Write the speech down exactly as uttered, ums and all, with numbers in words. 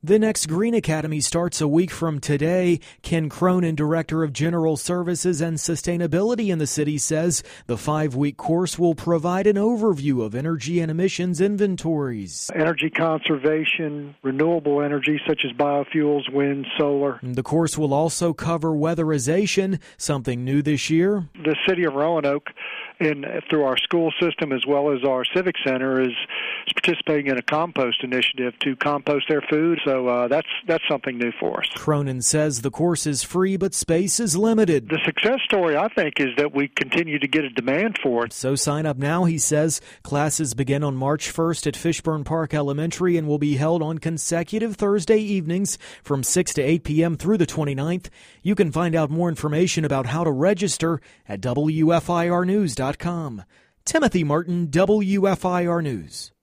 The next Green Academy starts a week from today. Ken Cronin, Director of General Services and Sustainability in the city, says the five-week course will provide an overview of energy and emissions inventories. Energy conservation, renewable energy such as biofuels, wind, solar. The course will also cover weatherization, something new this year. The city of Roanoke, in, through our school system as well as our civic center, is participating in a compost initiative to compost their food. So uh, that's that's something new for us. Cronin says the course is free, but space is limited. The success story, I think, is that we continue to get a demand for it. So sign up now, he says. Classes begin on March first at Fishburne Park Elementary and will be held on consecutive Thursday evenings from six to eight p.m. through the twenty-ninth. You can find out more information about how to register at W F I R news dot com. Timothy Martin, W F I R News.